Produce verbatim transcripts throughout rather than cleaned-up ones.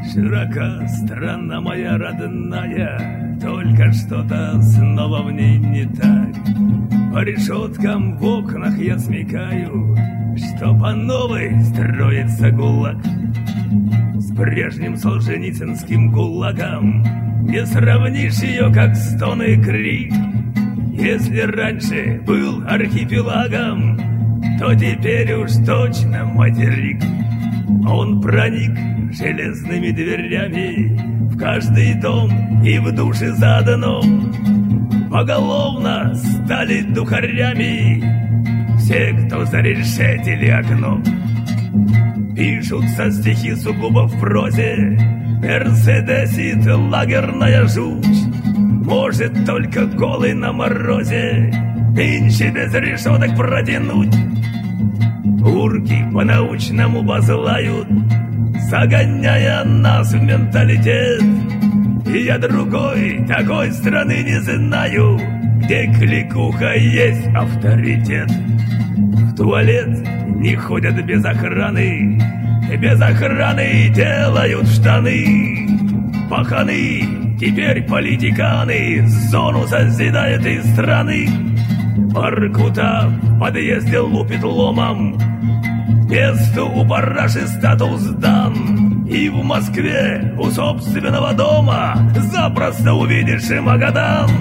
Широка страна моя родная, только что-то снова в ней не так. По решеткам в окнах я смекаю, что по новой строится ГУЛАГ. С прежним солженицынским ГУЛАГом не сравнишь ее, как стон и крик. Если раньше был архипелагом, то теперь уж точно материк. Он проник железными дверями в каждый дом и в души заодно. Поголовно стали духарями все, кто зарешетили окно. Пишутся стихи сугубо в прозе, мерседесит лагерная жуть. Может только голый на морозе нынче без решеток протянуть. Урки по-научному базлают, загоняя нас в менталитет. И я другой такой страны не знаю, где кликуха есть авторитет. В туалет не ходят без охраны, без охраны делают штаны. Паханы, теперь политиканы, зону созидают из страны. Баркута в подъезде лупит ломом, месту у параши статус дан. И в Москве у собственного дома запросто увидишь и Магадан.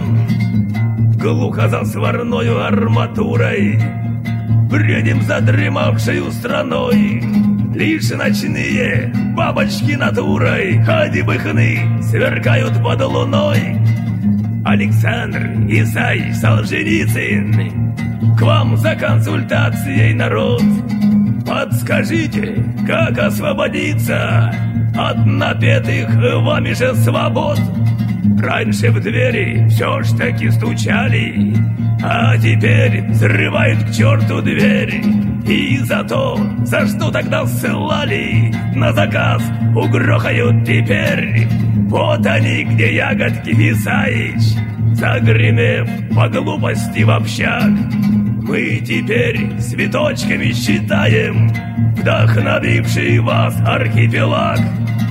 Глухо за сварною арматурой бредем задремавшей страной. Лишь ночные бабочки натурой ходибыхны сверкают под луной. Александр Исаевич Солженицын, к вам за консультацией, народ. Подскажите, как освободиться от напетых вами же свобод? Раньше в двери все ж таки стучали, а теперь взрывают к черту двери. И за то, за что тогда ссылали, на заказ угрохают теперь. Вот они, где ягодки Исаич, загремев по глупости в общак. Мы теперь цветочками считаем вдохновивший вас архипелаг.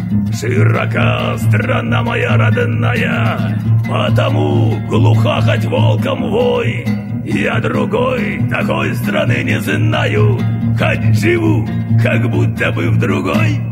Широка страна моя родная, потому глуха хоть волком вой. Я другой такой страны не знаю, хоть живу, как будто бы в другой.